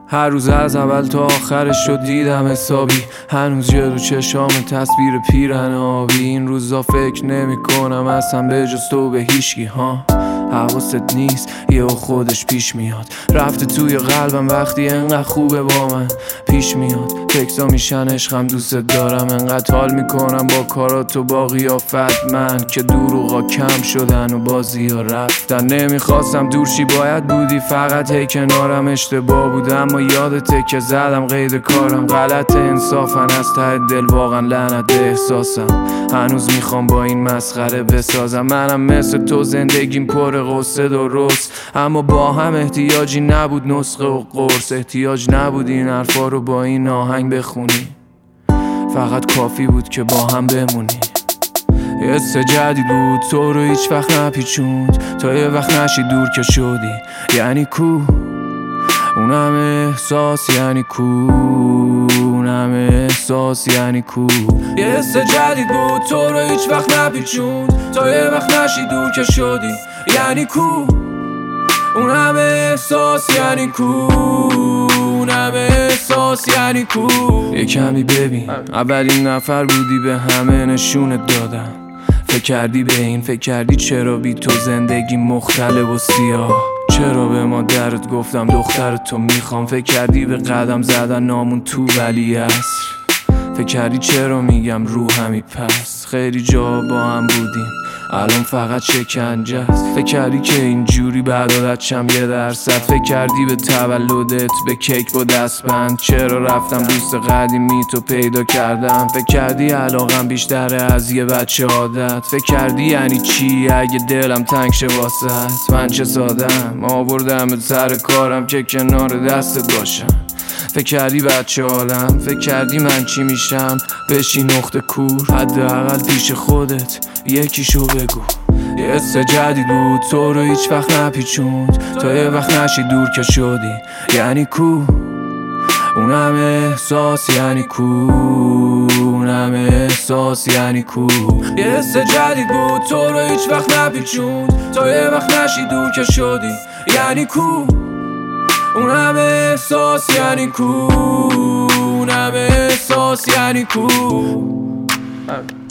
هر روز از اول تا آخرش رو دیدم حسابی، هنوز جلو چشام تصویر پیرهن آبی. این روزا فکر نمی کنم اصلا به جز تو به هیچکی ها. حواست نیست یه خودش پیش میاد، رفته توی قلبم وقتی انقدر خوبه با من پیش میاد. تکسا میشن عشقم دوست دارم، انقدر حال میکنم با کارات و با قیافت من که دروغا کم شدن و بازی ها رفتن. نمیخواستم دورشی باید بودی، فقط هی کنارم اشتباه بودم. اما یادته که زدم قید کارم، غلط انصافن از ته دل واقعا لعنت به احساسم. هنوز میخوام با این مسخره بسازم، منم مثل تو زندگیم پر قصه درست، اما با هم احتیاجی نبود نسخه و قرص. احتیاج نبود این حرفا رو با این آهنگ بخونی، فقط کافی بود که با هم بمونی. یه حس جدید بود تو رو هیچ وقت نپیچوند، تا یه وقت نشی دور که شدی. یعنی کو اونم احساس، یعنی کو اونم احساس، یعنی کو. یه حس جدید بود تو رو هیچ وقت نپیچوند، تا یه وقت نشی دور که شدی. یعنی کو اونم احساس، یعنی کو اونم احساس، یعنی کو. یه کمی ببین اولین نفر بودی به همه نشونت دادم. فکر کردی به این، فکر کردی چرا بی تو زندگی مختلف و سیاه، چرا به مادرت گفتم دختر تو میخوام. فکر کردی به قدم زدن نامون تو ولی عصر، فکر کردی چرا میگم رو همی پس. خیلی جا با هم بودیم الان فقط شکنجه است. فکر کردی که اینجوری بعد عادت شم 1%. فکر کردی به تولدت به کیک با دستبند، چرا رفتم دوست قدیمی تو پیدا کردم. فکر کردی علاقم بیشتره از یه بچه عادت. فکر کردی یعنی چی اگه دلم تنگ شه واسهت. من چه سادم آوردم سر کارم که کنار دستت باشم. فکر کردی بچه عالم، فکر کردی من چی میشم بشی نقطه کور. حداقل پیش خودت یکیشو بگو. یه حس جدید بود تو رو هیچ وقت نپیچوند، تا یه وقت نشی دور که شدی. یعنی کو اونم احساس، یعنی کو اونم احساس، یعنی کو. یه حس جدید بود تو رو هیچ وقت نپیچوند، تا یه وقت نشی دور که شدی. یعنی کو اونم احساس، یعنی کو اونم احساس، یعنی کو.